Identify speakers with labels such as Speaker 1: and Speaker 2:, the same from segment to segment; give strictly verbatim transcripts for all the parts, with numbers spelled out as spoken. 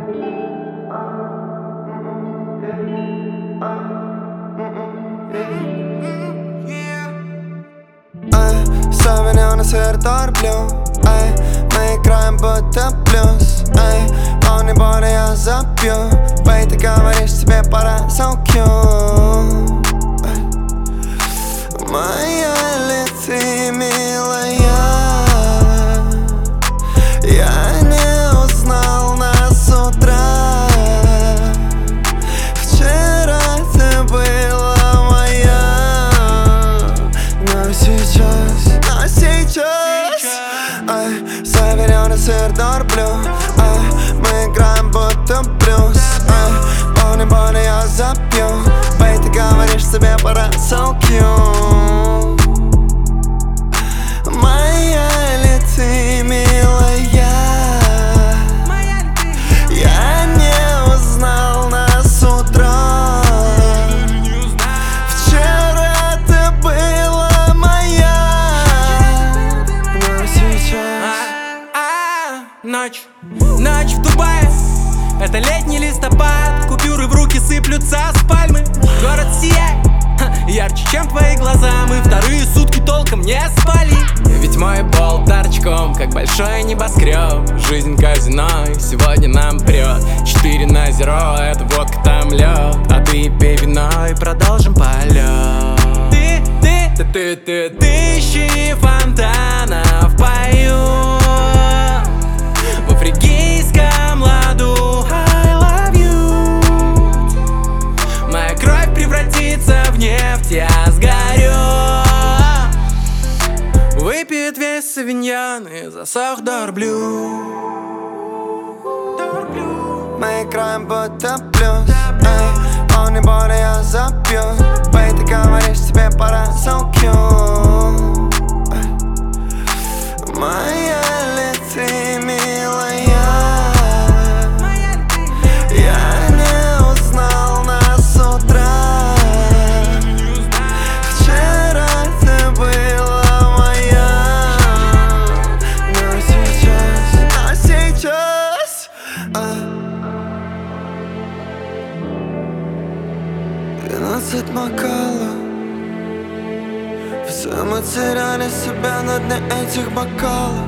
Speaker 1: Современный светор блю, эй, мы играем будто блюз, эй, волны боли я запью, бей, ты говоришь, тебе пора so cute, эй. Моя ли ты милая, я не узнал нас с утра, вчера ты была моя, но сейчас Сейчас, ай, заведённый светор блю, ай, мы играем будто блюз, ай, волны боли я запью, бей, ты говоришь, тебе пора so cute. Моя ли ты милая, я не узнал нас с утра, вчера ты была моя.
Speaker 2: Ночь, ночь в Дубае, это летний листопад, купюры в руки сыплются с пальмы. Город сияет, ха, ярче, чем твои глаза. Мы вторые сутки толком не спали. Ведь мой бол торчком, как большой небоскреб. Жизнь казино, и сегодня нам прет. Четыре на зеро, это водка, там лед. А ты пей вино и продолжим полет. Ты, ты, ты, ты, ты, тысячи фонтанов поют в фригийском ладу. I love you. Моя кровь превратится в нефть, я сгорю. Выпьет весь савиньон и засох дорблю.
Speaker 1: Мы играем будто блюз, эй, волны боли я запью, бей, ты говоришь, тебе пора so cute, эй. Моя ли ты милая, я не узнал нас с утра, вчера ты была моя, но сейчас, а сейчас, эй. Двенадцать бокалов, все мы теряли себя на дне этих бокалов.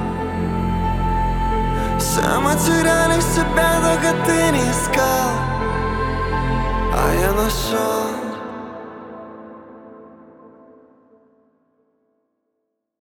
Speaker 1: Все мы теряли себя, только ты не искал, а я нашел.